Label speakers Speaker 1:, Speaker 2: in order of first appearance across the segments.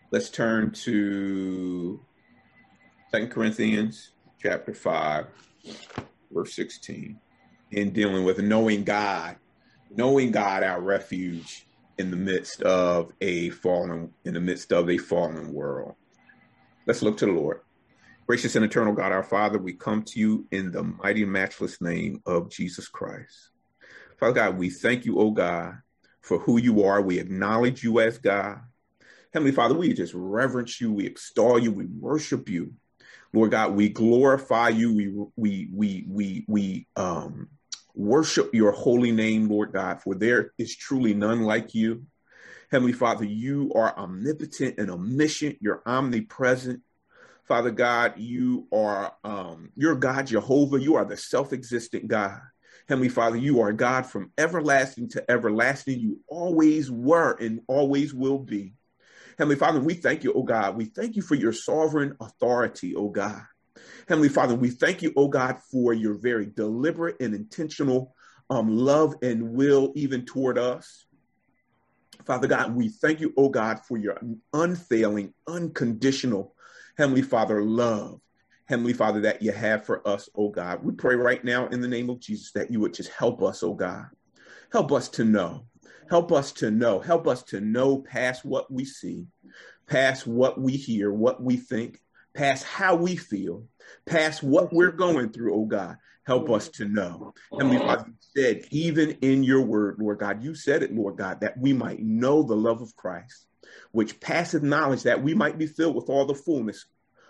Speaker 1: Let's turn to 2 Corinthians chapter 5, verse 16, in dealing with knowing God, our refuge in the midst of a fallen world. Let's look to the Lord. Gracious and eternal God, our Father, we come to you in the mighty, matchless name of Jesus Christ. Father God, we thank you, oh God, for who you are. We acknowledge you as God. Heavenly Father, we just reverence you, we extol you, we worship you. Lord God, we glorify you, we worship your holy name, Lord God, for there is truly none like you. Heavenly Father, you are omnipotent and omniscient, you're omnipresent. Father God, you're God Jehovah, you are the self-existent God. Heavenly Father, you are God from everlasting to everlasting. You always were and always will be. Heavenly Father, we thank you, oh God. We thank you for your sovereign authority, oh God. Heavenly Father, we thank you, oh God, for your very deliberate and intentional love and will even toward us. Father God, we thank you, oh God, for your unfailing, unconditional, Heavenly Father, love. Heavenly Father, that you have for us, oh God. We pray right now in the name of Jesus that you would just help us, oh God. Help us to know. Help us to know. Help us to know past what we see, past what we hear, what we think, past how we feel, past what we're going through, oh God. Help us to know. Heavenly Father, you said, even in your word, Lord God, you said it, Lord God, that we might know the love of Christ, which passeth knowledge, that we might be filled with all the fullness.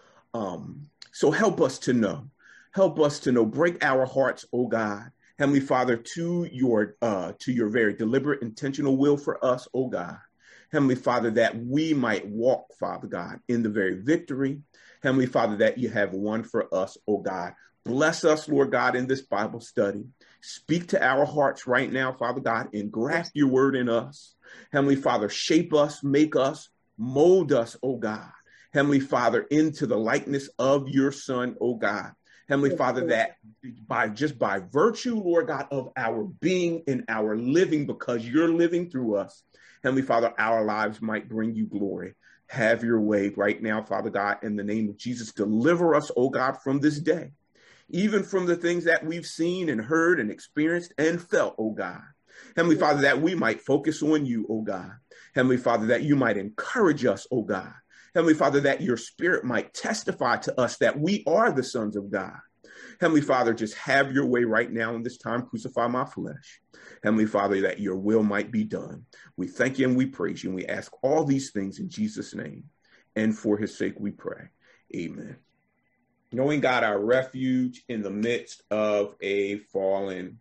Speaker 1: So help us to know. Help us to know. Break our hearts, oh God. Heavenly Father, to your very deliberate, intentional will for us, oh God. Heavenly Father, that we might walk, Father God, in the very victory. Heavenly Father, that you have won for us, oh God. Bless us, Lord God, in this Bible study. Speak to our hearts right now, Father God, and graft your word in us. Heavenly Father, shape us, make us, mold us, oh God. Heavenly Father, into the likeness of your Son, oh God. Heavenly Father, that by virtue, Lord God, of our being and our living, because you're living through us, Heavenly Father, our lives might bring you glory. Have your way right now, Father God, in the name of Jesus. Deliver us, oh God, from this day, even from the things that we've seen and heard and experienced and felt, oh God. Heavenly Father, that we might focus on you, oh God. Heavenly Father, that you might encourage us, oh God. Heavenly Father, that your spirit might testify to us that we are the sons of God. Heavenly Father, just have your way right now in this time. Crucify my flesh. Heavenly Father, that your will might be done. We thank you and we praise you. And we ask all these things in Jesus' name. And for his sake we pray. Amen. Knowing God, our refuge in the midst of a fallen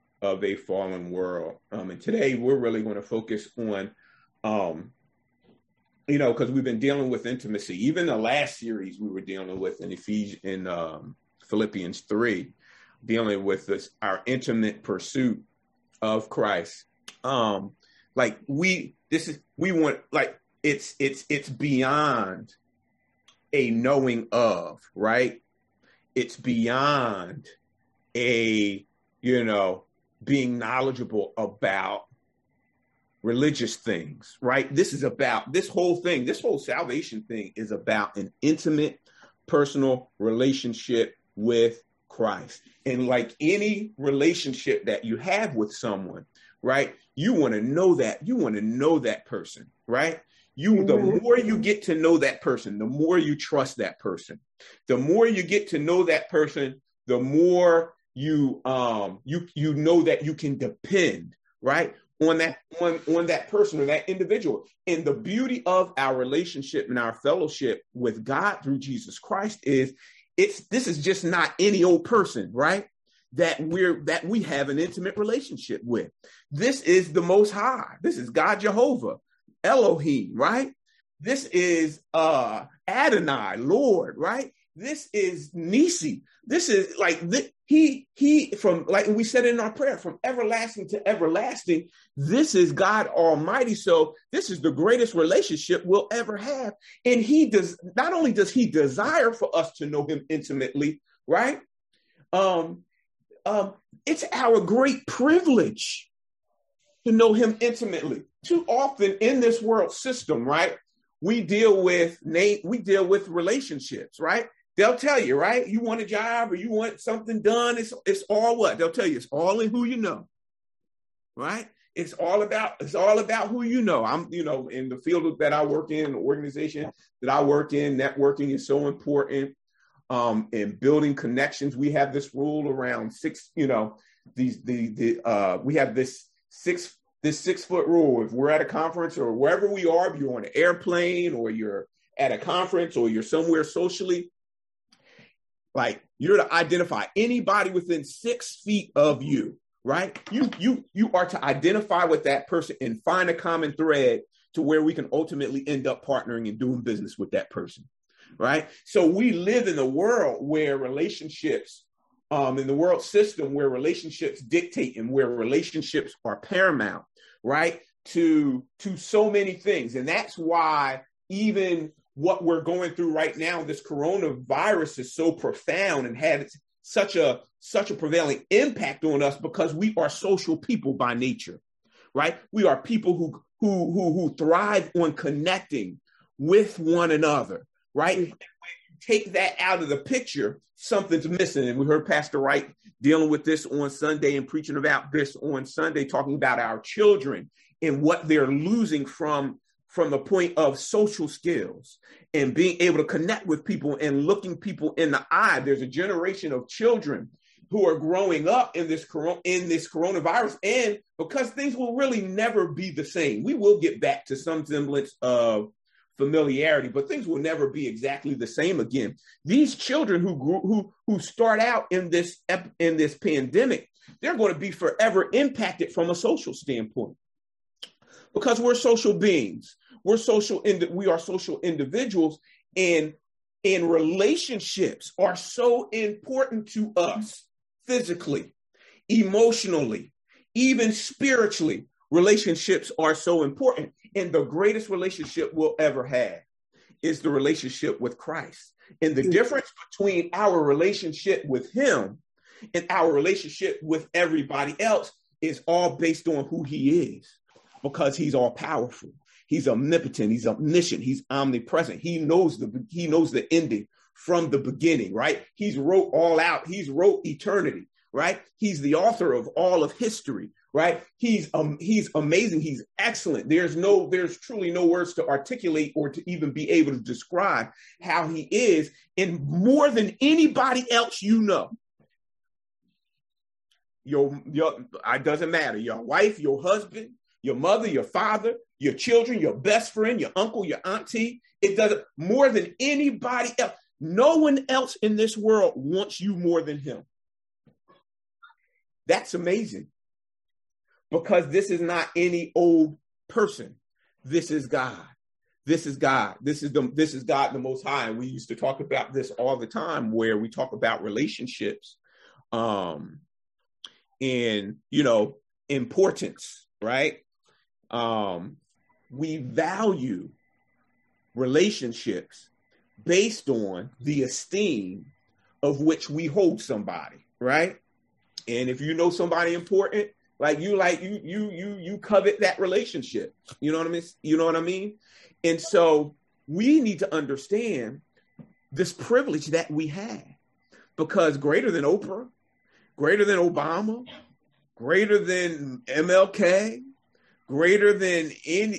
Speaker 1: world. And today we're really going to focus on because we've been dealing with intimacy. Even the last series we were dealing with in Philippians 3, dealing with our intimate pursuit of Christ. It's beyond a knowing of, right? It's beyond a, being knowledgeable about religious things, right? This whole salvation thing is about an intimate, personal relationship with Christ. And like any relationship that you have with someone, right? You want to know that person, right? The more you get to know that person, the more you trust that person. The more you get to know that person, the more you know that you can depend, right? On that person or that individual. And the beauty of our relationship and our fellowship with God through Jesus Christ is this is just not any old person, right? That we have an intimate relationship with. This is the Most High. This is God Jehovah, Elohim, right? This is Adonai, Lord, right? This is Nisi. This is like he from, like we said in our prayer, from everlasting to everlasting. This is God Almighty. So this is the greatest relationship we'll ever have. And not only does he desire for us to know him intimately, right? It's our great privilege to know him intimately. Too often in this world system, right? we deal with relationships, right? They'll tell you, right? You want a job or you want something done. It's all what? They'll tell you it's all in who you know, right? It's all about who you know. I'm, in the field that I work in, the organization that I work in, networking is so important. In building connections, we have this rule around we have this 6 foot rule. If we're at a conference or wherever we are, if you're on an airplane or you're at a conference or you're somewhere socially, like you're to identify anybody within 6 feet of you, right? You are to identify with that person and find a common thread to where we can ultimately end up partnering and doing business with that person, right? So we live in a world where relationships, in the world system where relationships dictate and where relationships are paramount, right? To so many things. And that's why even what we're going through right now, this coronavirus is so profound and had such a prevailing impact on us because we are social people by nature, right? We are people who thrive on connecting with one another, right? And when you take that out of the picture, something's missing. And we heard Pastor Wright dealing with this on Sunday and preaching about this on Sunday, talking about our children and what they're losing from the point of social skills and being able to connect with people and looking people in the eye. There's a generation of children who are growing up in this coronavirus, and because things will really never be the same. We will get back to some semblance of familiarity, but things will never be exactly the same again. These children who start out in this pandemic, they're going to be forever impacted from a social standpoint because we're social beings. We are social individuals, and relationships are so important to us physically, emotionally, even spiritually. Relationships are so important. And the greatest relationship we'll ever have is the relationship with Christ. And the difference between our relationship with him and our relationship with everybody else is all based on who he is, because he's all powerful. He's omnipotent. He's omniscient. He's omnipresent. He knows the ending from the beginning, right? He's wrote all out. He's wrote eternity, right? He's the author of all of history, right? He's amazing. He's excellent. There's truly no words to articulate or to even be able to describe how he is, and more than anybody else, It doesn't matter. Your wife, your husband, your mother, your father, your children, your best friend, your uncle, your auntie. It doesn't, more than anybody else. No one else in this world wants you more than him. That's amazing, because this is not any old person. This is God. This is God. This is God, the Most High. And we used to talk about this all the time, where we talk about relationships, and importance, right? We value relationships based on the esteem of which we hold somebody, right? And if you know somebody important, you covet that relationship. You know what I mean? You know what I mean? And so we need to understand this privilege that we have, because greater than Oprah, greater than Obama, greater than MLK, greater than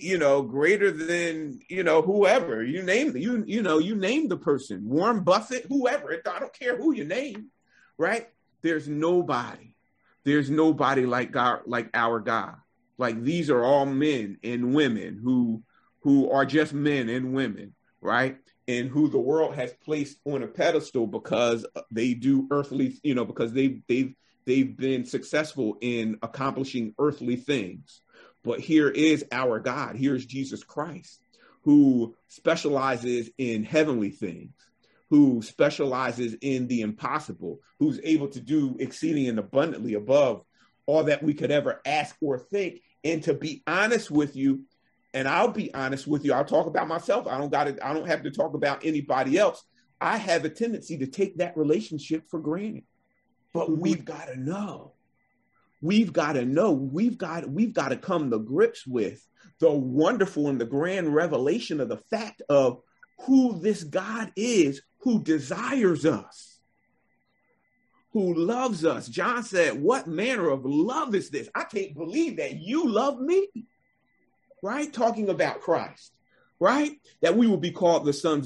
Speaker 1: whoever you name, you name the person, Warren Buffett, whoever. I don't care who you name, right? There's nobody like God, like our God. Like, these are all men and women who are just men and women, right? And who the world has placed on a pedestal because they do earthly, because they've been successful in accomplishing earthly things. But here is our God. Here's Jesus Christ, who specializes in heavenly things, who specializes in the impossible, who's able to do exceeding and abundantly above all that we could ever ask or think. And to be honest with you, and I'll be honest with you, I'll talk about myself. I don't have to talk about anybody else. I have a tendency to take that relationship for granted. But we've got to know we've got to know, we've got to come to grips with the wonderful and the grand revelation of the fact of who this God is, who desires us, who loves us. John said, what manner of love is this? I can't believe that you love me, right? Talking about Christ, right? That we will be called the sons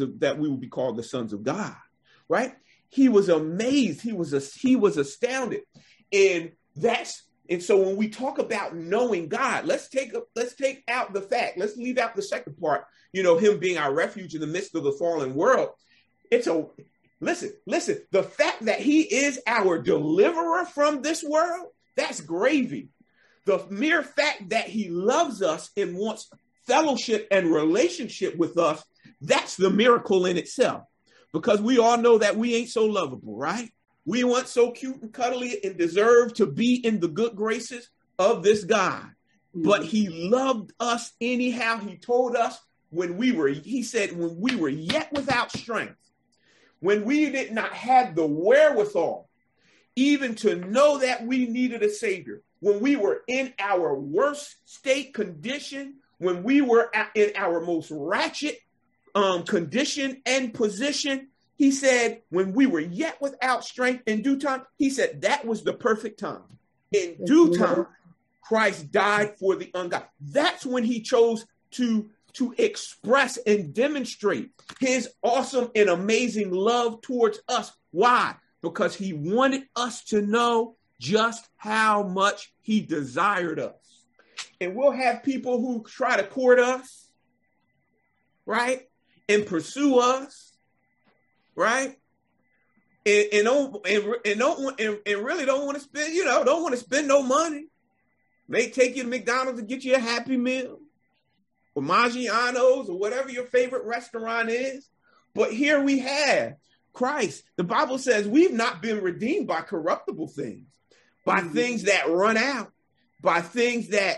Speaker 1: of God, right? He was amazed. He was astounded. And so when we talk about knowing God, let's take out the fact, let's leave out the second part, him being our refuge in the midst of the fallen world. Listen, the fact that he is our deliverer from this world, that's gravy. The mere fact that he loves us and wants fellowship and relationship with us, that's the miracle in itself. Because we all know that we ain't so lovable, right? We weren't so cute and cuddly and deserve to be in the good graces of this God. But he loved us anyhow. He told us he said, when we were yet without strength, when we did not have the wherewithal, even to know that we needed a savior, when we were in our worst state condition, when we were in our most ratchet condition and position, he said, when we were yet without strength in due time, he said that was the perfect time. In due time, Christ died for the ungodly. That's when he chose to express and demonstrate his awesome and amazing love towards us. Why? Because he wanted us to know just how much he desired us. And we'll have people who try to court us, right? And pursue us, right? And really don't want to spend, don't want to spend no money. May take you to McDonald's to get you a Happy Meal, or Maggiano's, or whatever your favorite restaurant is. But here we have Christ. The Bible says we've not been redeemed by corruptible things, by things that run out, by things that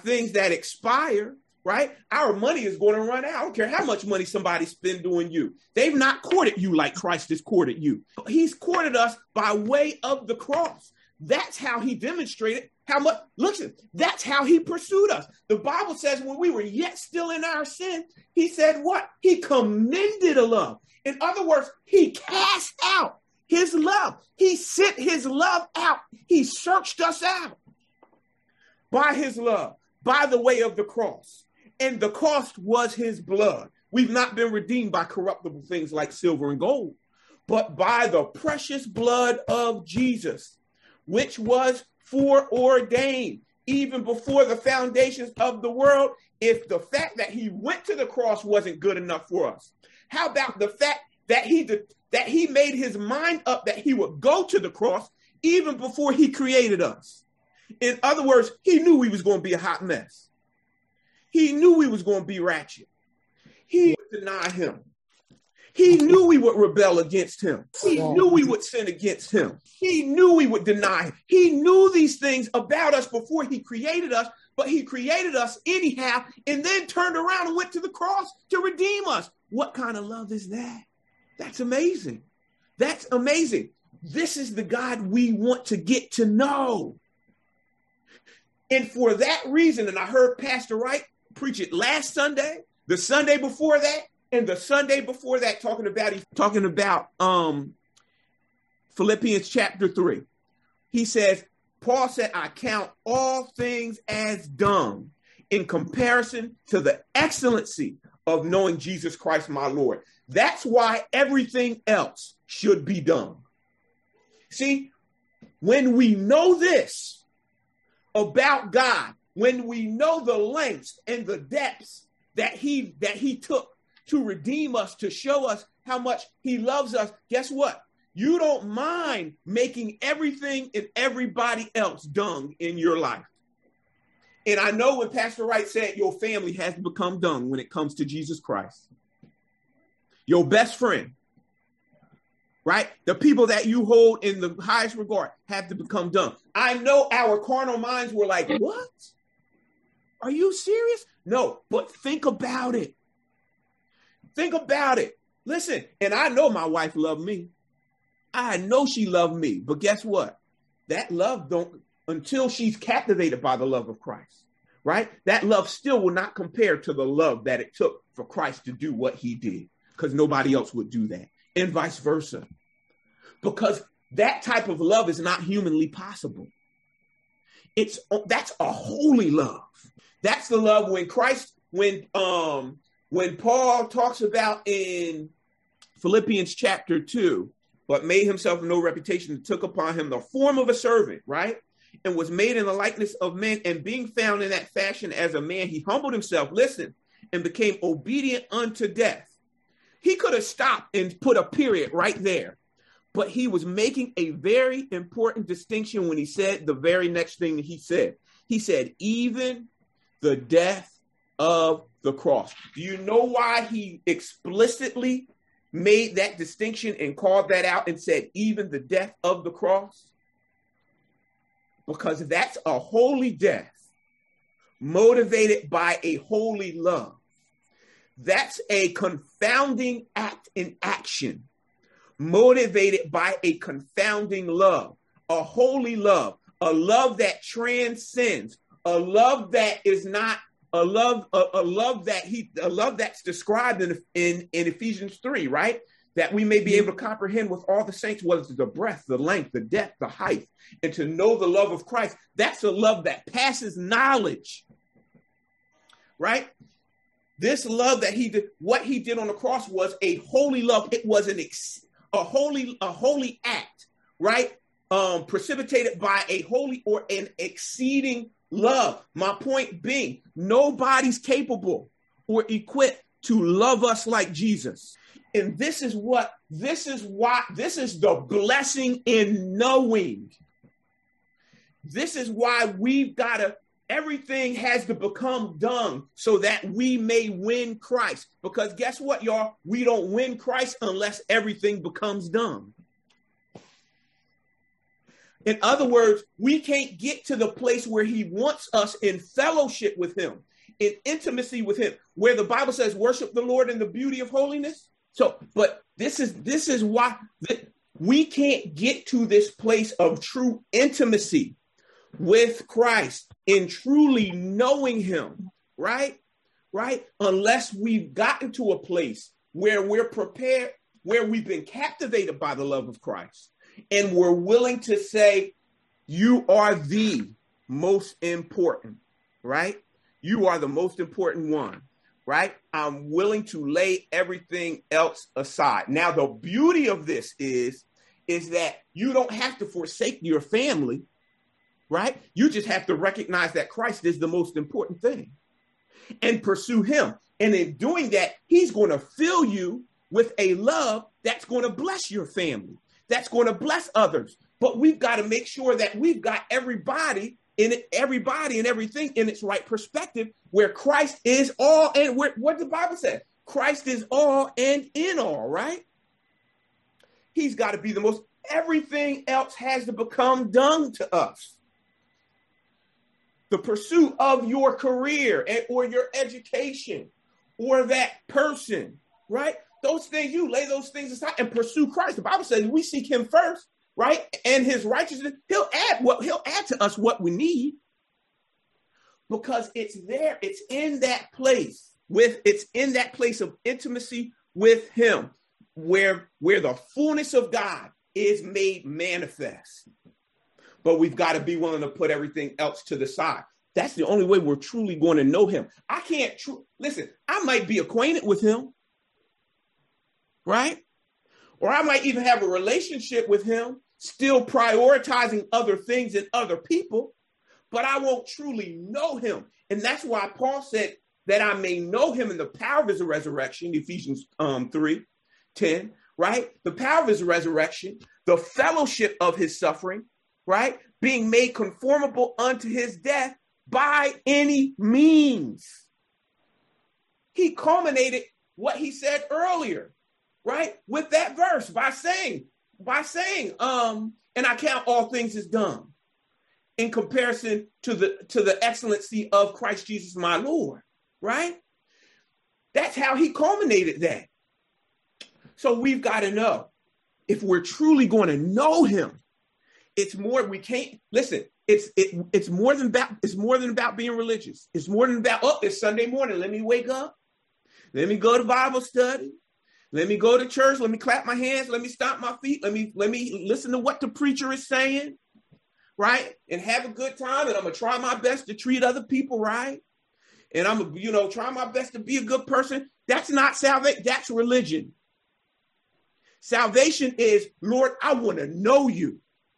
Speaker 1: expire, right? Our money is going to run out. I don't care how much money somebody spend doing you. They've not courted you like Christ has courted you. He's courted us by way of the cross. That's how he demonstrated how much, listen, that's how he pursued us. The Bible says when we were yet still in our sin, he said what? He commended a love. In other words, he cast out his love. He sent his love out. He searched us out by his love, by the way of the cross. And the cost was his blood. We've not been redeemed by corruptible things like silver and gold, but by the precious blood of Jesus, which was foreordained even before the foundations of the world. If the fact that he went to the cross wasn't good enough for us, how about the fact that he made his mind up that he would go to the cross even before he created us? In other words, he knew we was going to be a hot mess. He knew we was going to be ratchet. He would deny him. He knew we would rebel against him. He knew we would sin against him. He knew we would deny him. He knew these things about us before he created us, but he created us anyhow and then turned around and went to the cross to redeem us. What kind of love is that? That's amazing. That's amazing. This is the God we want to get to know. And for that reason, and I heard Pastor Wright preach it last Sunday, the Sunday before that, and the Sunday before that, talking about Philippians chapter 3. He says, Paul said, I count all things as dung in comparison to the excellency of knowing Jesus Christ, my Lord. That's why everything else should be dung. See, when we know this about God, when we know the lengths and the depths that he took to redeem us, to show us how much he loves us, guess what? You don't mind making everything and everybody else dung in your life. And I know when Pastor Wright said your family has to become dung when it comes to Jesus Christ. Your best friend, right? The people that you hold in the highest regard have to become dung. I know our carnal minds were like, what? Are you serious? No, but think about it. Think about it. Listen, and I know my wife loved me. I know she loved me, but guess what? That love until she's captivated by the love of Christ, right? That love still will not compare to the love that it took for Christ to do what he did, because nobody else would do that, and vice versa. Because that type of love is not humanly possible. That's a holy love. That's the love when Paul talks about in Philippians chapter 2, but made himself of no reputation and took upon him the form of a servant, right? And was made in the likeness of men, and being found in that fashion as a man, he humbled himself, listen, and became obedient unto death. He could have stopped and put a period right there, but he was making a very important distinction when he said the very next thing that he said. He said, even the death of the cross. Do you know why he explicitly made that distinction and called that out and said, even the death of the cross? Because that's a holy death motivated by a holy love. That's a confounding act in action motivated by a confounding love, a holy love, a love that transcends, a love that is not a love that's described in Ephesians 3, right? That we may be able to comprehend with all the saints what is the breadth, the length, the depth, the height, and to know the love of Christ. That's a love that passes knowledge, right? This love that he did, what he did on the cross was a holy love. It was a holy act, right? Precipitated by a holy or an exceeding love. My point being, nobody's capable or equipped to love us like Jesus. And this is the blessing in knowing. This is why everything has to become dung so that we may win Christ. Because guess what, y'all? We don't win Christ unless everything becomes dung. In other words, we can't get to the place where he wants us in fellowship with him, in intimacy with him, where the Bible says, worship the Lord in the beauty of holiness. But this is why we can't get to this place of true intimacy with Christ in truly knowing him, right? Unless we've gotten to a place where we're prepared, where we've been captivated by the love of Christ, and we're willing to say, you are the most important, right? You are the most important one, right? I'm willing to lay everything else aside. Now, the beauty of this is that you don't have to forsake your family, right? You just have to recognize that Christ is the most important thing and pursue him. And in doing that, he's going to fill you with a love that's going to bless your family, that's going to bless others. But we've got to make sure that we've got everybody and everything in its right perspective, where Christ is all, and what the Bible says, Christ is all and in all, right? He's got to be the most. Everything else has to become dung to us. The pursuit of your career or your education or that person, right? Those things, you lay those things aside and pursue Christ. The Bible says we seek him first, right? And his righteousness, he'll add to us what we need, because it's there. It's in that place of intimacy with him where the fullness of God is made manifest. But we've got to be willing to put everything else to the side. That's the only way we're truly going to know him. I can't listen, I might be acquainted with him, right? Or I might even have a relationship with him, still prioritizing other things and other people, but I won't truly know him. And that's why Paul said that I may know him in the power of his resurrection, Ephesians 3:10, right? The power of his resurrection, the fellowship of his suffering, right? Being made conformable unto his death by any means. He culminated what he said earlier, right? With that verse by saying, and I count all things as dung in comparison to the excellency of Christ Jesus, my Lord, right? That's how he culminated that. So we've got to know, if we're truly going to know him, it's more, we can't, listen, it's more than about being religious. It's more than about, oh, it's Sunday morning. Let me wake up. Let me go to Bible study. Let me go to church. Let me clap my hands. Let me stomp my feet. Let me listen to what the preacher is saying, right? And have a good time. And I'm going to try my best to treat other people right. And I'm going to, try my best to be a good person. That's not salvation. That's religion. Salvation is, Lord, I want to know you.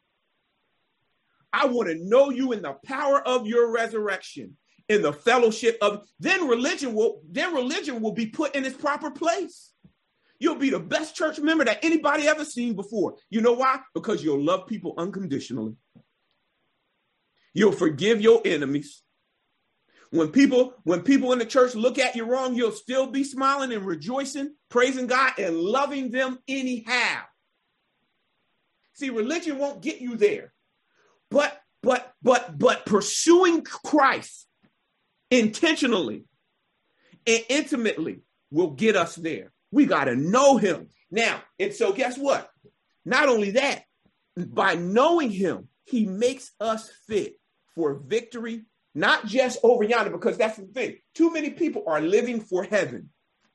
Speaker 1: I want to know you in the power of your resurrection, in the fellowship of, then religion will be put in its proper place. You'll be the best church member that anybody ever seen before. You know why? Because you'll love people unconditionally. You'll forgive your enemies. When people in the church look at you wrong, you'll still be smiling and rejoicing, praising God and loving them anyhow. See, religion won't get you there. But pursuing Christ intentionally and intimately will get us there. We got to know him. Now, and so guess what? Not only that, by knowing him, he makes us fit for victory, not just over yonder, because that's the thing. Too many people are living for heaven.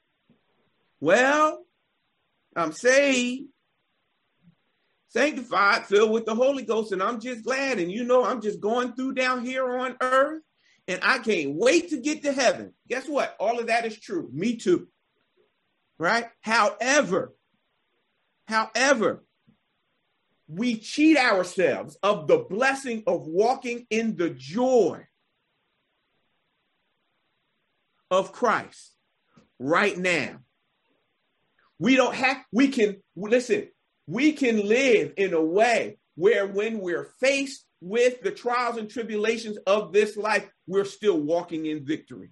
Speaker 1: Well, I'm saved, sanctified, filled with the Holy Ghost, and I'm just glad. And I'm just going through down here on earth, and I can't wait to get to heaven. Guess what? All of that is true. Me too. Right? However, we cheat ourselves of the blessing of walking in the joy of Christ right now. We can live in a way where when we're faced with the trials and tribulations of this life, we're still walking in victory.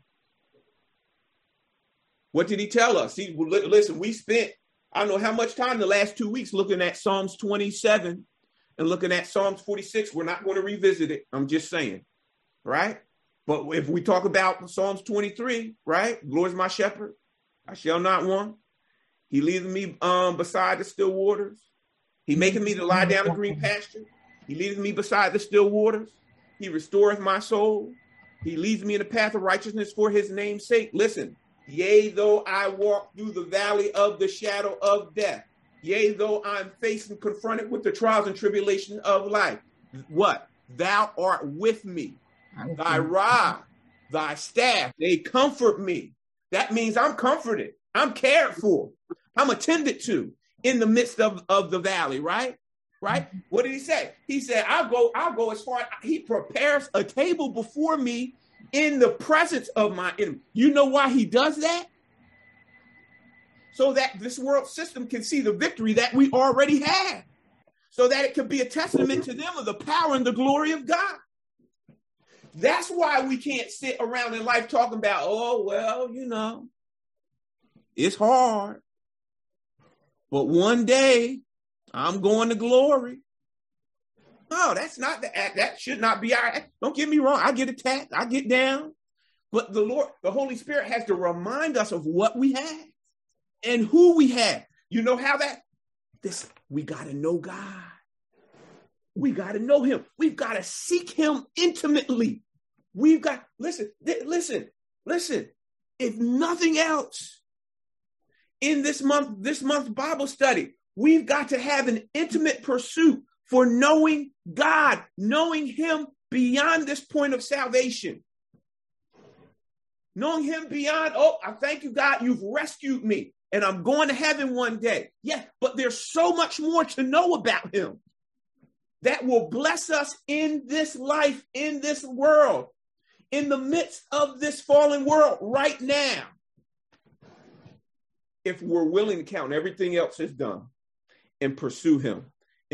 Speaker 1: What did he tell us? Listen, we spent, I don't know how much time the last 2 weeks looking at Psalms 27 and looking at Psalms 46. We're not going to revisit it. I'm just saying, right? But if we talk about Psalms 23, right? The Lord is my shepherd, I shall not want. He leadeth me beside the still waters. He maketh me to lie down in green pasture. He leadeth me beside the still waters. He restoreth my soul. He leads me in the path of righteousness for his name's sake. Listen, yea, though I walk through the valley of the shadow of death. Yea, though I'm faced and confronted with the trials and tribulations of life. What? Thou art with me. Thy rod, thy staff, they comfort me. That means I'm comforted. I'm cared for. I'm attended to in the midst of the valley, right? Right? What did he say? He said, I'll go as far. He prepares a table before me in the presence of my enemy. You know why he does that? So that this world system can see the victory that we already have. So that it can be a testament to them of the power and the glory of God. That's why we can't sit around in life talking about, oh, well, it's hard. But one day I'm going to glory. No, that's not the act. That should not be our act. Don't get me wrong. I get attacked. I get down. But the Holy Spirit has to remind us of what we have and who we have. You know how we got to know God. We got to know him. We've got to seek him intimately. Listen. If nothing else, in this month's Bible study, we've got to have an intimate pursuit for knowing God, knowing him beyond this point of salvation. Knowing him beyond, I thank you, God, you've rescued me and I'm going to heaven one day. Yeah, but there's so much more to know about him that will bless us in this life, in this world, in the midst of this fallen world right now. If we're willing to count everything else as done and pursue him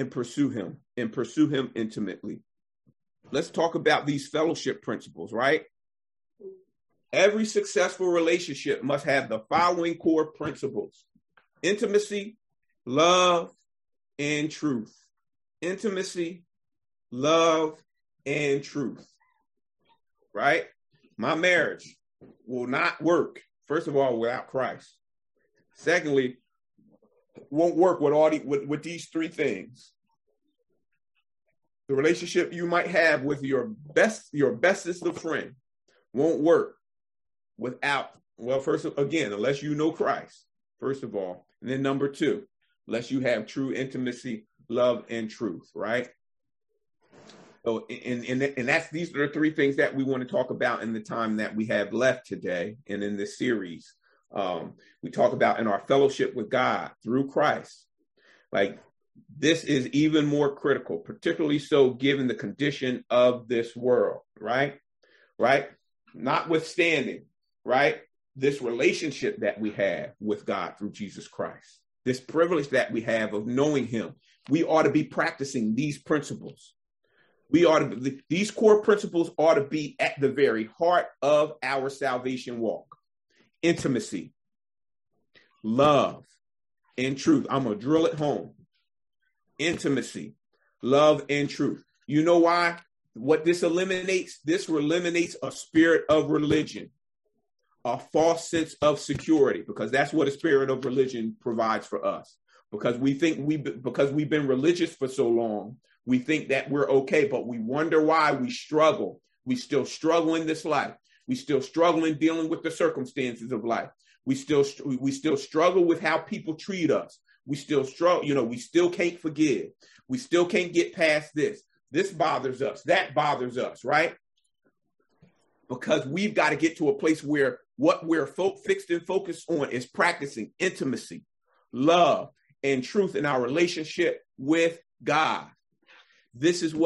Speaker 1: intimately. Let's talk about these fellowship principles, right? Every successful relationship must have the following core principles: intimacy, love, and truth. Intimacy, love, and truth, right? My marriage will not work, first of all, without Christ. Secondly, won't work with these three things: The relationship you might have with your bestest of friend won't work without, first, again, unless you know Christ, first of all. And then number two, unless you have true intimacy, love, and truth, right? So, and these are the three things that we want to talk about in the time that we have left today and in this series. We talk about in our fellowship with God through Christ. Like, this is even more critical, particularly so given the condition of this world, right? Right? Notwithstanding, right? This relationship that we have with God through Jesus Christ, this privilege that we have of knowing him, we ought to be practicing these principles. These core principles ought to be at the very heart of our salvation walk. Intimacy, love, and truth. I'm going to drill it home. Intimacy, love, and truth. You know why? What this eliminates? This eliminates a spirit of religion, a false sense of security, because that's what a spirit of religion provides for us. Because we've been religious for so long, we think that we're okay, but we wonder why we struggle. We still struggle in this life. We still struggle in dealing with the circumstances of life. We still struggle with how people treat us. We still struggle, we still can't forgive. We still can't get past this. This bothers us. That bothers us, right? Because we've got to get to a place where what we're fixed and focused on is practicing intimacy, love, and truth in our relationship with God. This has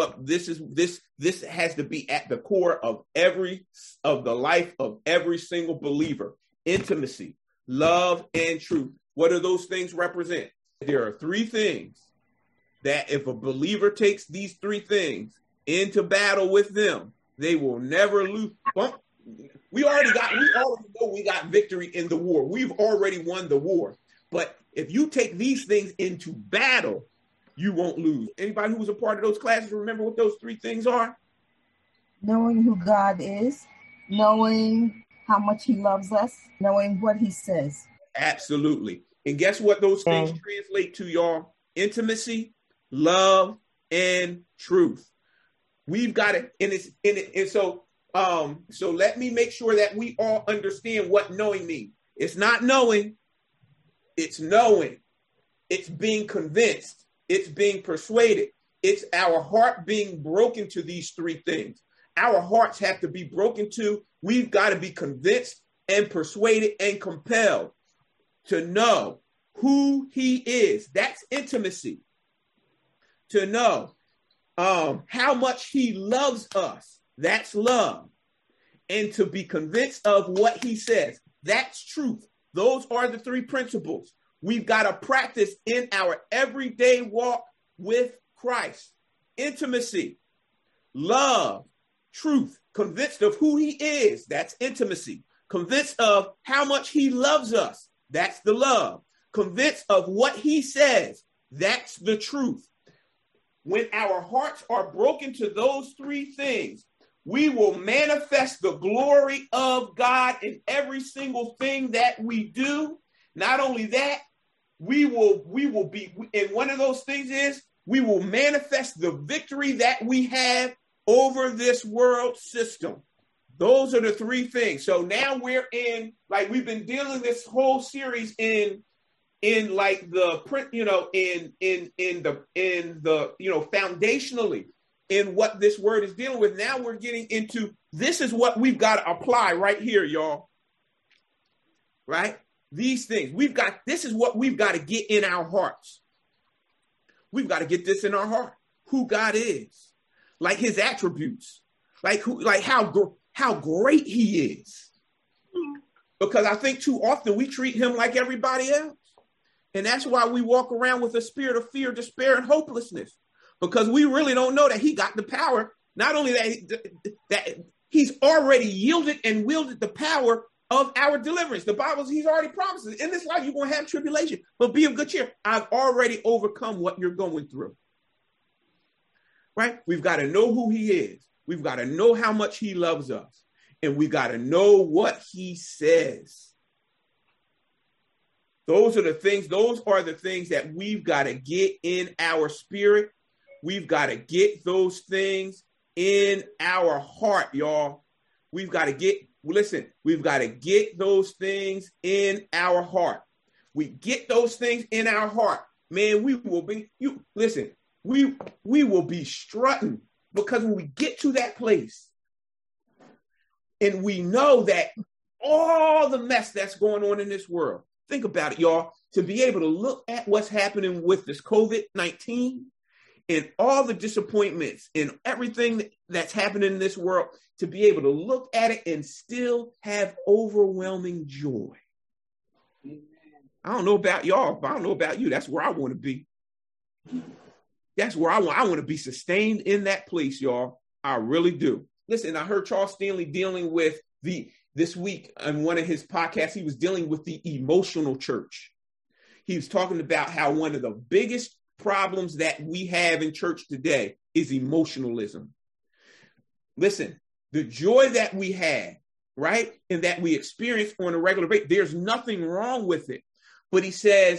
Speaker 1: to be at the core of the life of every single believer. Intimacy, love, and truth. What do those things represent? There are three things that if a believer takes these three things into battle with them, they will never lose. Well, we already know we got victory in the war. We've already won the war. But if you take these things into battle, you won't lose. Anybody who was a part of those classes remember what those three things are?
Speaker 2: Knowing who God is, knowing how much he loves us, knowing what he says. Absolutely.
Speaker 1: And guess what those things translate to, y'all? Intimacy, love, and truth. We've got it. And so let me make sure that we all understand what knowing means. It's not knowing, it's knowing. It's being convinced. It's being persuaded. It's our heart being broken to these three things. Our hearts have to be broken to. We've got to be convinced and persuaded and compelled to know who he is. That's intimacy. To know how much he loves us. That's love. And to be convinced of what he says. That's truth. Those are the three principles we've got to practice in our everyday walk with Christ. Intimacy, love, truth, convinced of who he is. That's intimacy. Convinced of how much he loves us. That's the love. Convinced of what he says. That's the truth. When our hearts are broken to those three things, we will manifest the glory of God in every single thing that we do. Not only that, we will be, and one of those things is we will manifest the victory that we have over this world system. Those are the three things. So now we're in, like, we've been dealing this whole series in like the print, in the foundationally in what this word is dealing with. Now we're getting into, this is what we've got to apply right here, y'all. Right? These things this is what we've got to get in our hearts. We've got to get this in our heart. Who God is, like his attributes, like how great he is. Because I think too often we treat him like everybody else. And that's why we walk around with a spirit of fear, despair, and hopelessness. Because we really don't know that he got the power. Not only that he's already yielded and wielded the power of our deliverance. The Bible, he's already promised it. In this life, you're going to have tribulation, but be of good cheer. I've already overcome what you're going through. Right? We've got to know who he is. We've got to know how much he loves us. And we got to know what he says. Those are the things that we've got to get in our spirit. We've got to get those things in our heart, y'all. We've got to get those things in our heart. We get those things in our heart, man, we will be strutting, because when we get to that place and we know that all the mess that's going on in this world, think about it, y'all, to be able to look at what's happening with this COVID-19 and all the disappointments and everything that's happening in this world, to be able to look at it and still have overwhelming joy. I don't know about y'all, but I don't know about you. That's where I want to be. That's where I want to be sustained in that place, y'all. I really do. Listen, I heard Charles Stanley dealing with this week on one of his podcasts. He was dealing with the emotional church. He was talking about how one of the biggest problems that we have in church today is emotionalism. Listen, the joy that we have, right, and that we experience on a regular basis, there's nothing wrong with it. But he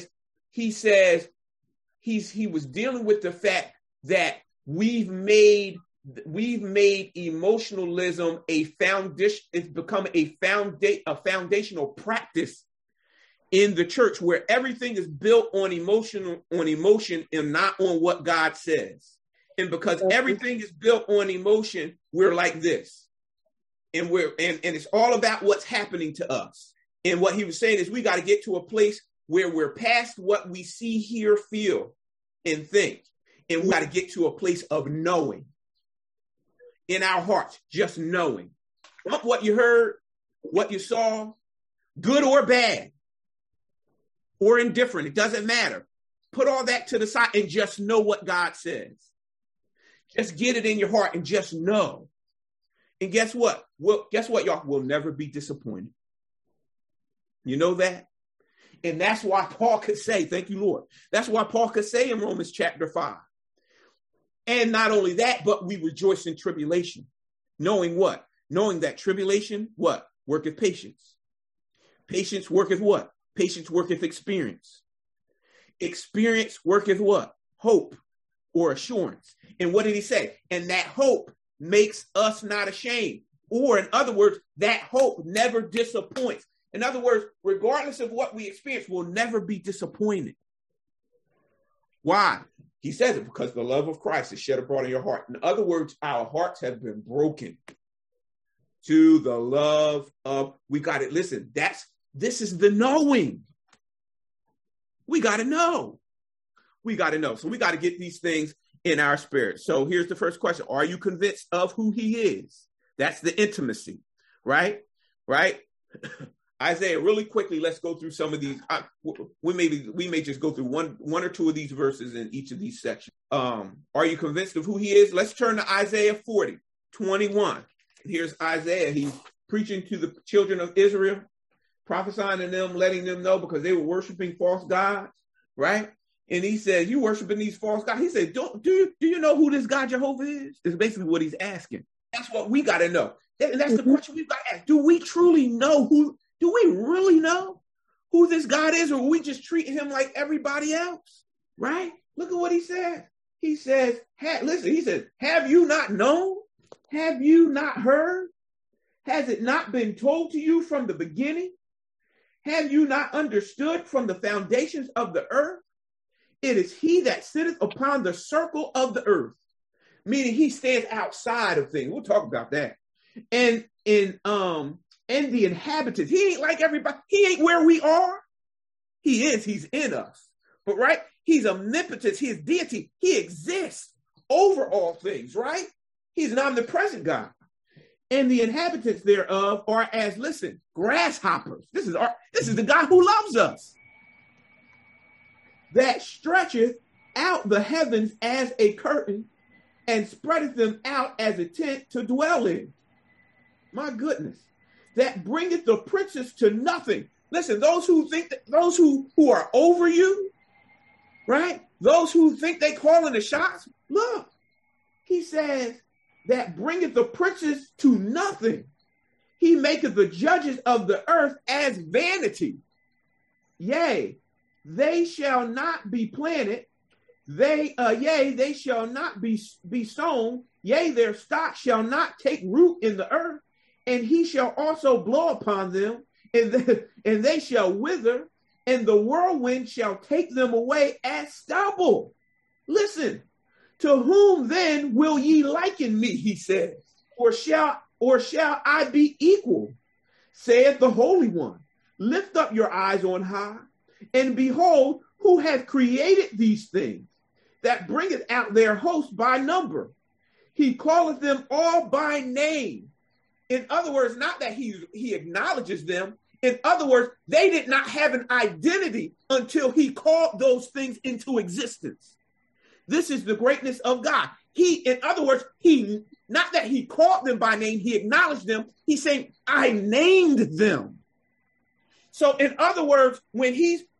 Speaker 1: was dealing with the fact that we've made emotionalism a foundation. It's become a foundational practice in the church, where everything is built on emotion and not on what God says. And because everything is built on emotion, we're like this. And it's all about what's happening to us. And what he was saying is we got to get to a place where we're past what we see, hear, feel, and think. And we got to get to a place of knowing in our hearts, just knowing. What you heard, what you saw, good or bad, or indifferent, it doesn't matter. Put all that to the side and just know what God says. Just get it in your heart and just know. And guess what? Well, guess what, y'all? We'll never be disappointed. You know that? And that's why Paul could say, thank you, Lord. That's why Paul could say in Romans chapter 5. And not only that, but we rejoice in tribulation. Knowing what? Knowing that tribulation, what? Worketh patience. Patience worketh what? Patience worketh experience. Experience worketh what? Hope or assurance. And what did he say? And that hope makes us not ashamed. Or in other words, that hope never disappoints. In other words, regardless of what we experience, we'll never be disappointed. Why? He says it because the love of Christ is shed abroad in your heart. In other words, our hearts have been broken to the love of, we got it. Listen, this is the knowing. We got to know. We got to know. So we got to get these things in our spirit. So here's the first question. Are you convinced of who he is? That's the intimacy, right? Right? Isaiah, really quickly, let's go through some of these. We may just go through one or two of these verses in each of these sections. Are you convinced of who he is? Let's turn to Isaiah 40:21. Here's Isaiah. He's preaching to the children of Israel, prophesying to them, letting them know, because they were worshiping false gods, right? And he said, you worshiping these false gods. He said, do you know who this God Jehovah is? Is basically what he's asking. That's what we got to know. And that's the question we've got to ask. Do we truly know do we really know who this God is, or we just treat him like everybody else, right? Look at what he says. He says, he says, have you not known? Have you not heard? Has it not been told to you from the beginning? Have you not understood from the foundations of the earth? It is he that sitteth upon the circle of the earth, meaning he stands outside of things. We'll talk about that. And the inhabitants, he ain't like everybody. He ain't where we are. He's in us. But right, he's omnipotent, he is deity. He exists over all things, right? He's an omnipresent God. And the inhabitants thereof are as, listen, grasshoppers. This is the God who loves us. That stretcheth out the heavens as a curtain and spreadeth them out as a tent to dwell in. My goodness. That bringeth the princes to nothing. Listen, those who are over you, right? Those who think they calling the shots. Look, he says that bringeth the princes to nothing. He maketh the judges of the earth as vanity. Yea, they shall not be planted, they shall not be sown. Yea, their stock shall not take root in the earth, and he shall also blow upon them, and they shall wither, and the whirlwind shall take them away as stubble. Listen, to whom then will ye liken me, he says, or shall I be equal? Saith the Holy One, lift up your eyes on high, and behold, who hath created these things, that bringeth out their host by number. He calleth them all by name. In other words, not that he acknowledges them. In other words, they did not have an identity until he called those things into existence. This is the greatness of God. In other words, not that he called them by name, he acknowledged them. He's saying, I named them. So in other words, when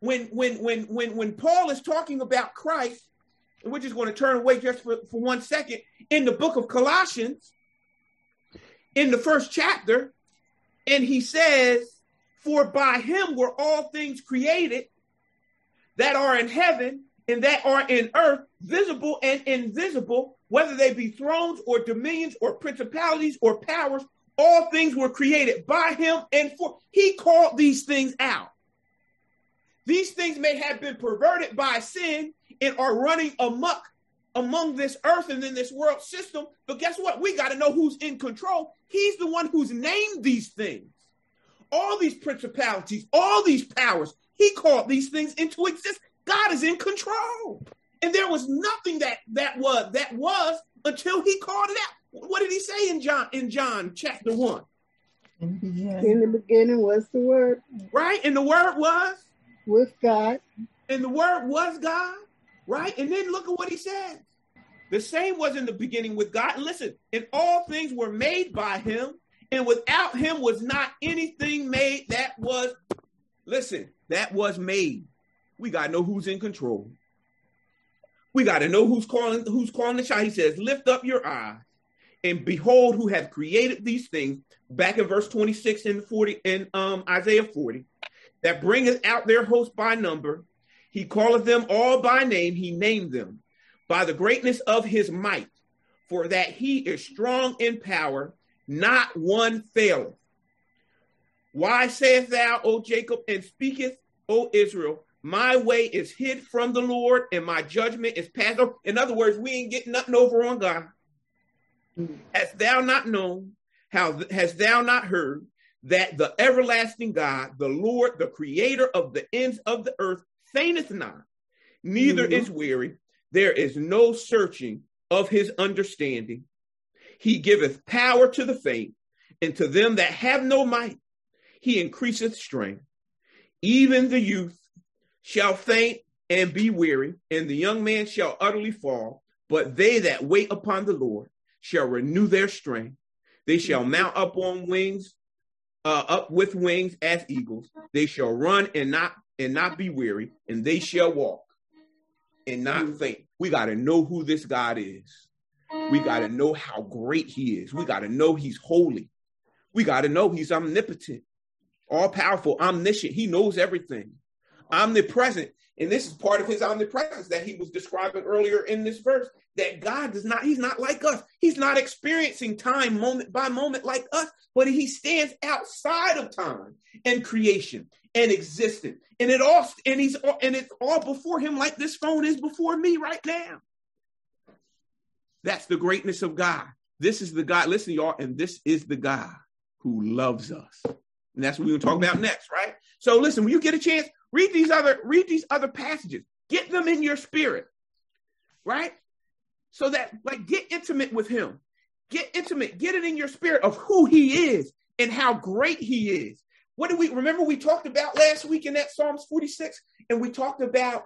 Speaker 1: Paul is talking about Christ, and we're just going to turn away just for 1 second, in the book of Colossians, in the 1st chapter, and he says, for by him were all things created that are in heaven and that are in earth, visible and invisible, whether they be thrones or dominions or principalities or powers, all things were created by him and for. He called these things out. These things may have been perverted by sin and are running amok among this earth and in this world system. But guess what? We got to know who's in control. He's the one who's named these things. All these principalities, all these powers, he called these things into existence. God is in control. And there was nothing that was until he called it out. What did he say in John chapter 1?
Speaker 3: In the beginning was the Word.
Speaker 1: Right? And the Word was?
Speaker 3: With God.
Speaker 1: And the Word was God. Right? And then look at what he said. The same was in the beginning with God. And listen, and all things were made by him. And without him was not anything made that was made. We got to know who's in control. We got to know who's calling the shot. He says, lift up your eyes and behold who have created these things. Back in verse 26 and 40 in Isaiah 40, that bringeth out their host by number. He calleth them all by name. He named them by the greatness of his might, for that he is strong in power. Not one faileth. Why sayest thou, O Jacob, and speaketh, O Israel, my way is hid from the Lord, and my judgment is passed over. In other words, we ain't getting nothing over on God. Hast thou not known, how hast thou not heard, that the everlasting God, the Lord, the creator of the ends of the earth, fainteth not, neither is weary. There is no searching of his understanding. He giveth power to the faint, and to them that have no might, he increaseth strength. Even the youth shall faint and be weary, and the young man shall utterly fall. But they that wait upon the Lord shall renew their strength. They shall mount up with wings as eagles. They shall run and not be weary, and they shall walk and not faint. We got to know who this God is. We got to know how great he is. We got to know he's holy. We got to know he's omnipotent, all powerful, omniscient. He knows everything. Omnipresent. And this is part of his omnipresence that he was describing earlier in this verse, that God he's not like us. He's not experiencing time moment by moment like us, but he stands outside of time and creation and existence. And it's all before him, like this phone is before me right now. That's the greatness of God. This is the God, listen, y'all, and this is the God who loves us. And that's what we're going to talk about next, right? So listen, when you get a chance, read these other passages. Get them in your spirit, right? So that, get intimate with him. Get intimate. Get it in your spirit of who he is and how great he is. What did we remember? We talked about last week in that Psalms 46, and we talked about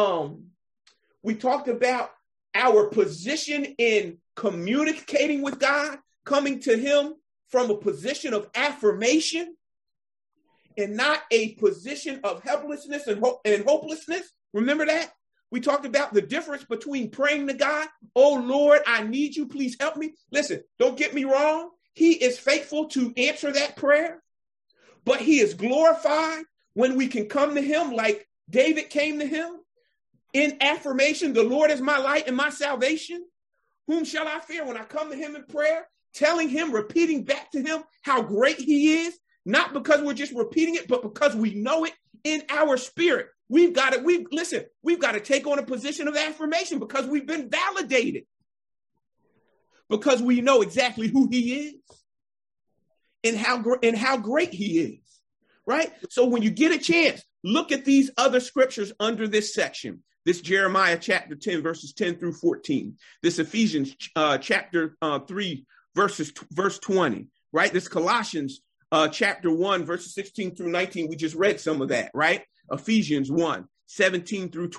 Speaker 1: our position in communicating with God, coming to him from a position of affirmation and not a position of helplessness and hopelessness. Remember that? We talked about the difference between praying to God, oh Lord, I need you, please help me. Listen, don't get me wrong. He is faithful to answer that prayer, but he is glorified when we can come to him like David came to him. in affirmation, the Lord is my light and my salvation. Whom shall I fear? When I come to him in prayer, telling him, repeating back to him how great he is, not because we're just repeating it, but because we know it in our spirit. We've got to take on a position of affirmation because we've been validated. Because we know exactly who he is and how great he is, right? So when you get a chance, look at these other scriptures under this section. This Jeremiah chapter 10, verses 10 through 14. This Ephesians chapter 3, verse 20, right? This Colossians chapter 1, verses 16 through 19. We just read some of that, right? Ephesians 1, 17 through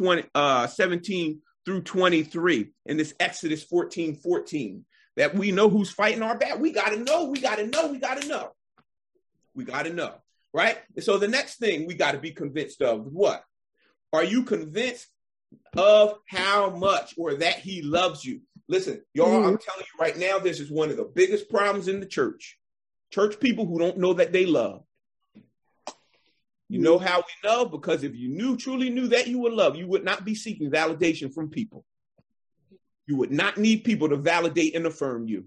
Speaker 1: 23. And this Exodus 14. That we know who's fighting our battle. We got to know, right? And so the next thing we got to be convinced of is what? Are you convinced of how much or that he loves you? Listen, y'all, I'm telling you right now, this is one of the biggest problems in the church. Church people who don't know that they love. You know how we know? Because if you truly knew that you would love, you would not be seeking validation from people. You would not need people to validate and affirm you.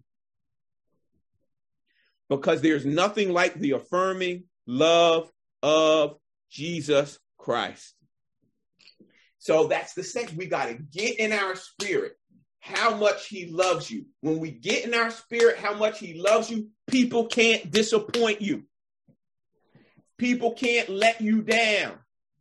Speaker 1: Because there's nothing like the affirming love of Jesus Christ. So that's the second. We got to get in our spirit how much he loves you. When we get in our spirit how much he loves you, people can't disappoint you. People can't let you down.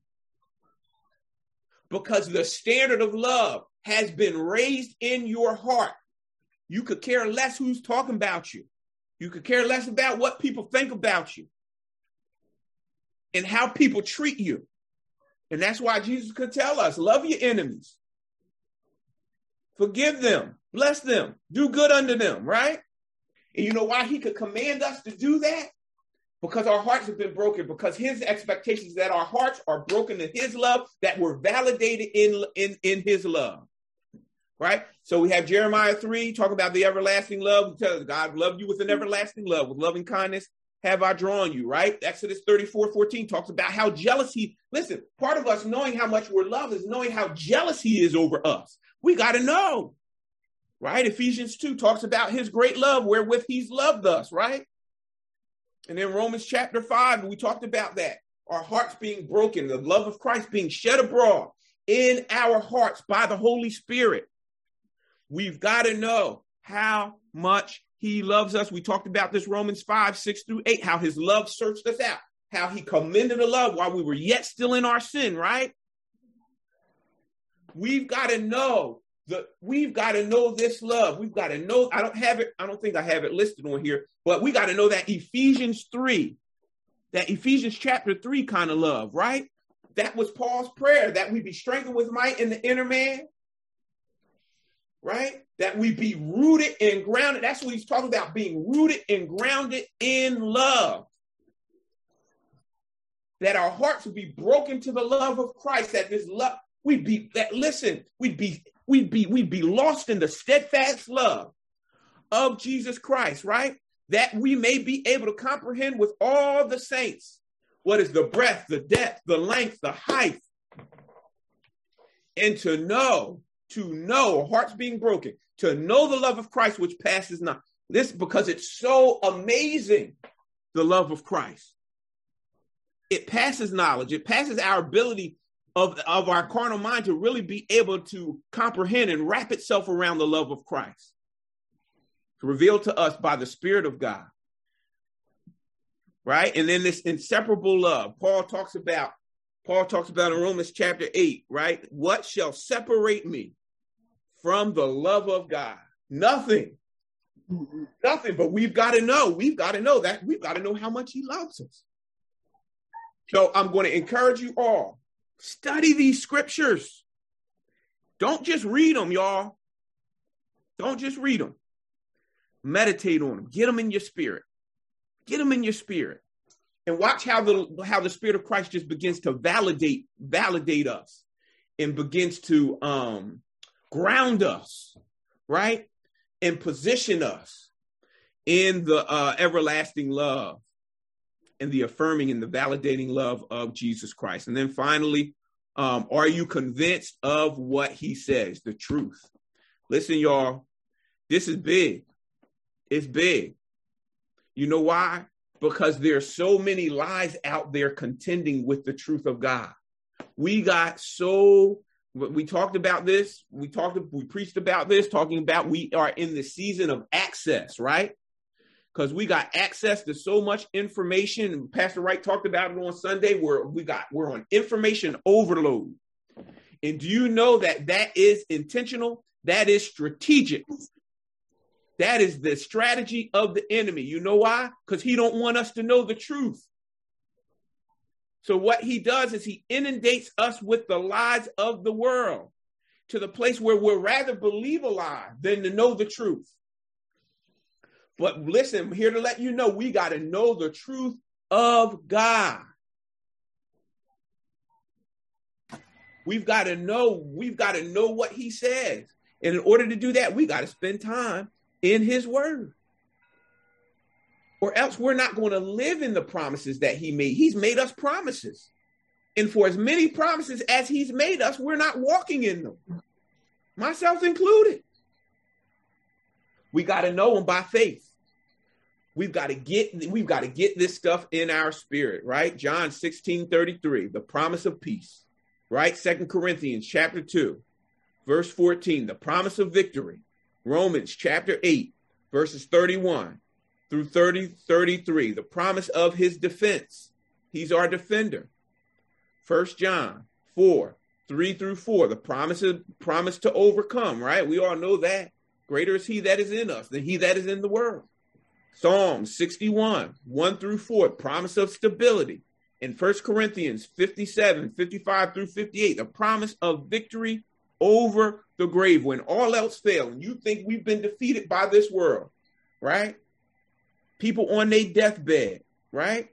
Speaker 1: Because the standard of love has been raised in your heart. You could care less who's talking about you. You could care less about what people think about you and how people treat you. And that's why Jesus could tell us, love your enemies. Forgive them, bless them, do good unto them, right? And you know why he could command us to do that? Because our hearts have been broken, because his expectations is that our hearts are broken in his love, that we're validated in his love. Right? So we have Jeremiah 3 talking about the everlasting love. He tells us, God loved you with an everlasting love. With loving kindness have I drawn you, right? Exodus 34:14 talks about how jealous listen, part of us knowing how much we're loved is knowing how jealous he is over us. We got to know, right? Ephesians 2 talks about his great love wherewith he's loved us, right? And then Romans chapter 5, we talked about that. Our hearts being broken, the love of Christ being shed abroad in our hearts by the Holy Spirit. We've got to know how much he loves us. We talked about this Romans 5, 6 through 8, how his love searched us out, how he commended the love while we were yet still in our sin, right? We've got to know this love. We've got to know, I don't think I have it listed on here, but we got to know that Ephesians chapter 3 kind of love, right? That was Paul's prayer, that we be strengthened with might in the inner man. Right? That we be rooted and grounded. That's what he's talking about, being rooted and grounded in love. That our hearts would be broken to the love of Christ. That this love, we'd be lost in the steadfast love of Jesus Christ, right? That we may be able to comprehend with all the saints what is the breadth, the depth, the length, the height, and to know, hearts being broken, to know the love of Christ, which passes not. This because it's so amazing, the love of Christ. It passes knowledge. It passes our ability of our carnal mind to really be able to comprehend and wrap itself around the love of Christ, revealed to us by the Spirit of God. Right? And then this inseparable love, Paul talks about in Romans chapter 8, right? What shall separate me from the love of God? Nothing. Nothing. But we've got to know how much he loves us. So I'm going to encourage you all, study these scriptures. Don't just read them, y'all. Don't just read them. Meditate on them. Get them in your spirit. Get them in your spirit. And watch how the Spirit of Christ just begins to validate us and begins to ground us, right? And position us in the everlasting love and the affirming and the validating love of Jesus Christ. And then finally, Are you convinced of what he says, the truth? Listen, y'all, this is big. It's big. You know why? Because there's so many lies out there contending with the truth of God. We talked about this. We preached about this, talking about we are in the season of access, right? Because we got access to so much information. And Pastor Wright talked about it on Sunday, where we're on information overload. And do you know that is intentional? That is strategic. That is the strategy of the enemy. You know why? Because he don't want us to know the truth. So what he does is he inundates us with the lies of the world to the place where we'll rather believe a lie than to know the truth. But listen, I'm here to let you know we got to know the truth of God. We've got to know what he says. And in order to do that, we got to spend time in his word. Or else we're not going to live in the promises that he made. He's made us promises. And for as many promises as he's made us, we're not walking in them. Myself included. We got to know him by faith. We've got to get this stuff in our spirit, right? John 16:33, the promise of peace, right? 2 Corinthians chapter 2, verse 14, the promise of victory. Romans chapter 8, verses 31 through 33, the promise of his defense. He's our defender. 1 John 4, 3 through 4, the promise to overcome, right? We all know that. Greater is he that is in us than he that is in the world. Psalm 61, 1 through 4, promise of stability. In 1 Corinthians 57, 55 through 58, the promise of victory over the grave when all else fails. And you think we've been defeated by this world, right? People on their deathbed, right?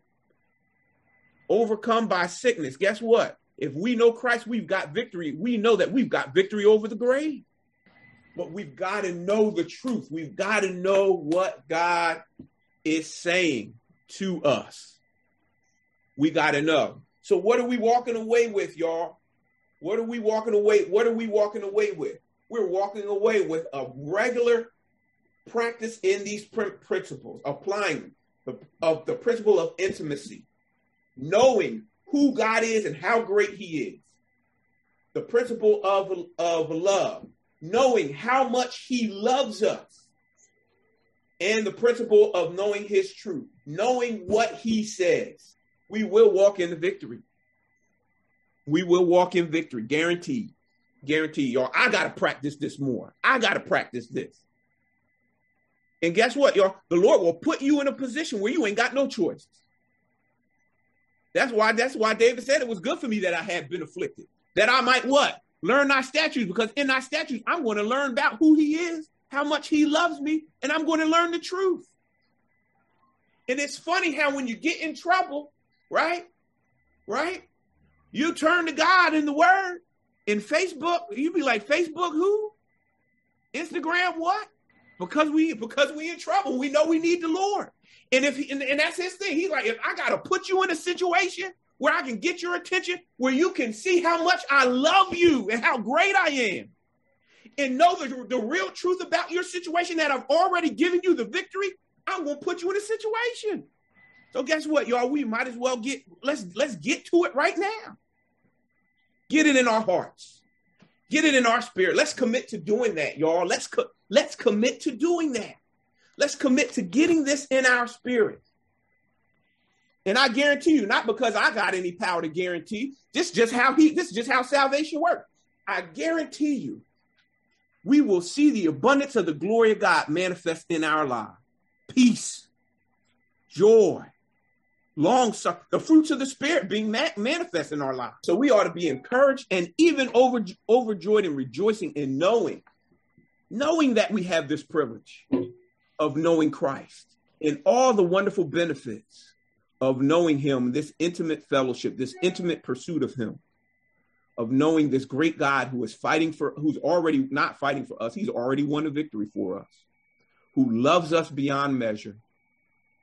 Speaker 1: Overcome by sickness. Guess what? If we know Christ, we've got victory. We know that we've got victory over the grave. But we've got to know the truth. We've got to know what God is saying to us. We got to know. So what are we walking away with, y'all? What are we walking away with? We're walking away with a regular practice in these principles, applying the principle of intimacy, knowing who God is and how great he is. The principle of love, knowing how much he loves us. And the principle of knowing his truth, knowing what he says. We will walk in the victory. We will walk in victory, guaranteed. Guaranteed, y'all. I got to practice this more. I got to practice this. And guess what, y'all? The Lord will put you in a position where you ain't got no choices. That's why David said it was good for me that I had been afflicted. That I might what? Learn thy statutes, because in thy statutes, I'm going to learn about who he is, how much he loves me, and I'm going to learn the truth. And it's funny how when you get in trouble, right? You turn to God in the word. In Facebook, you be like, Facebook who? Instagram what? Because we in trouble. We know we need the Lord. And and that's his thing. He's like, if I got to put you in a situation where I can get your attention, where you can see how much I love you and how great I am, and know the real truth about your situation, that I've already given you the victory, I'm going to put you in a situation. So guess what, y'all? We might as well let's get to it right now. Get it in our hearts. Get it in our spirit. Let's commit to doing that, y'all. Let's commit to doing that. Let's commit to getting this in our spirit. And I guarantee you, not because I got any power to guarantee, this is just how salvation works. I guarantee you, we will see the abundance of the glory of God manifest in our lives. Peace, joy, long-suffering, the fruits of the Spirit being manifest in our lives. So we ought to be encouraged and even overjoyed and rejoicing in knowing that we have this privilege of knowing Christ and all the wonderful benefits of knowing him, this intimate fellowship, this intimate pursuit of him, of knowing this great God who's already not fighting for us. He's already won a victory for us, who loves us beyond measure.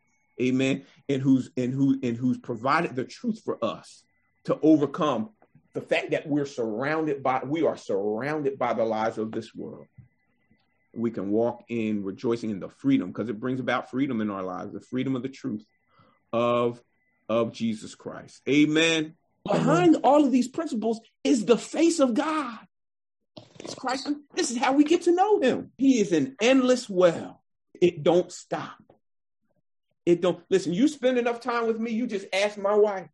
Speaker 1: Amen. And who's provided the truth for us to overcome the fact that we are surrounded by the lies of this world. We can walk in rejoicing in the freedom, because it brings about freedom in our lives, the freedom of the truth of Jesus Christ. Amen. Behind all of these principles is the face of God. It's Christ. This is how we get to know him. He is an endless well. It don't stop. It don't. Listen, you spend enough time with me, you just ask my wife.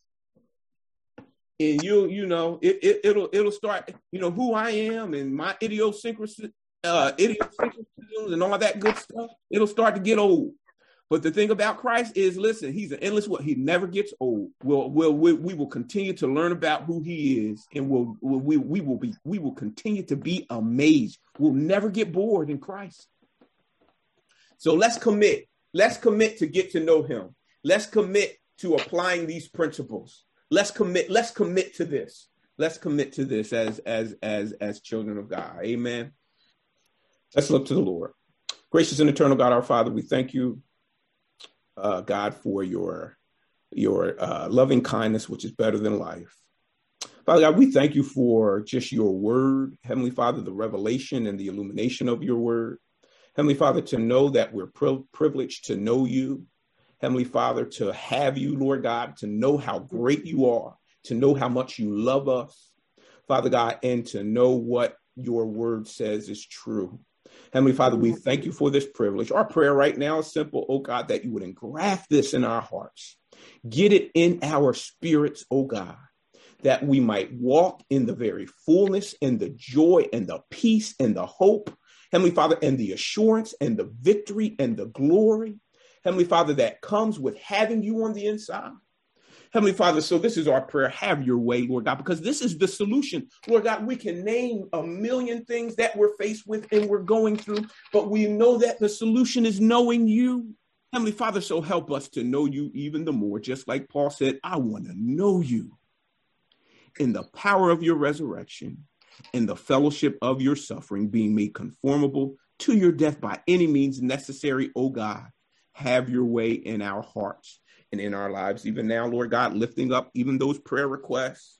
Speaker 1: And it'll start, who I am and my idiosyncrasies and all that good stuff. It'll start to get old. But the thing about Christ is, listen, he's an endless well. He never gets old. We will continue to learn about who he is, and we will continue to be amazed. We'll never get bored in Christ. So let's commit. Let's commit to get to know him. Let's commit to applying these principles. Let's commit to this. Let's commit to this as children of God. Amen. Let's look to the Lord. Gracious and eternal God, our Father, we thank you, God, for your loving kindness, which is better than life. Father God, we thank you for just your word, Heavenly Father, the revelation and the illumination of your word. Heavenly Father, to know that we're privileged to know you. Heavenly Father, to have you, Lord God, to know how great you are, to know how much you love us, Father God, and to know what your word says is true. Heavenly Father, we thank you for this privilege. Our prayer right now is simple, oh God, that you would engraft this in our hearts. Get it in our spirits, oh God, that we might walk in the very fullness and the joy and the peace and the hope, Heavenly Father, and the assurance and the victory and the glory, Heavenly Father, that comes with having you on the inside. Heavenly Father, so this is our prayer. Have your way, Lord God, because this is the solution. Lord God, we can name a million things that we're faced with and we're going through, but we know that the solution is knowing you. Heavenly Father, so help us to know you even the more. Just like Paul said, I want to know you in the power of your resurrection, in the fellowship of your suffering, being made conformable to your death by any means necessary, oh God. Have your way in our hearts and in our lives. Even now, Lord God, lifting up even those prayer requests.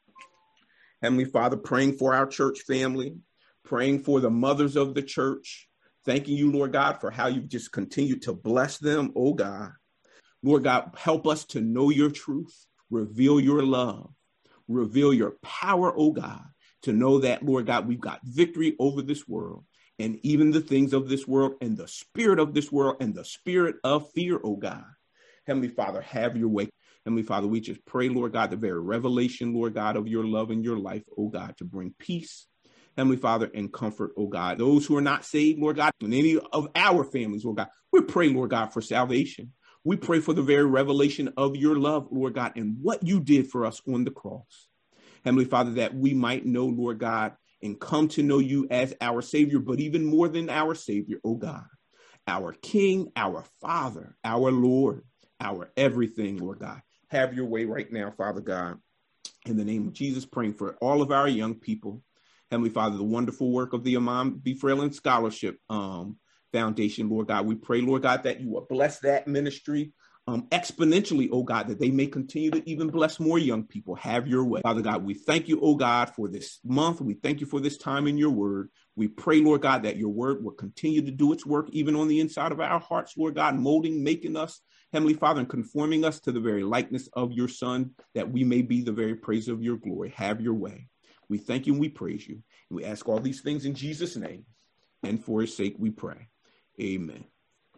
Speaker 1: Heavenly Father, praying for our church family, praying for the mothers of the church, thanking you, Lord God, for how you've just continued to bless them, oh God. Lord God, help us to know your truth, reveal your love, reveal your power, oh God, to know that, Lord God, we've got victory over this world. And even the things of this world and the spirit of this world and the spirit of fear, oh God. Heavenly Father, have your way. Heavenly Father, we just pray, Lord God, the very revelation, Lord God, of your love and your life, oh God, to bring peace, Heavenly Father, and comfort, oh God. Those who are not saved, Lord God, in any of our families, Lord God, we pray, Lord God, for salvation. We pray for the very revelation of your love, Lord God, and what you did for us on the cross. Heavenly Father, that we might know, Lord God, and come to know you as our Savior, but even more than our Savior, oh God, our King, our Father, our Lord, our everything, Lord God. Have your way right now, Father God, in the name of Jesus, praying for all of our young people. Heavenly Father, the wonderful work of the Imam B. Fralin Scholarship Foundation, Lord God. We pray, Lord God, that you will bless that ministry exponentially, oh God, that they may continue to even bless more young people. Have your way. Father God, we thank you, oh God, for this month. We thank you for this time in your word. We pray, Lord God, that your word will continue to do its work even on the inside of our hearts, Lord God, molding, making us, Heavenly Father, and conforming us to the very likeness of your Son, that we may be the very praise of your glory. Have your way. We thank you and we praise you. And we ask all these things in Jesus' name. And for his sake we pray. Amen.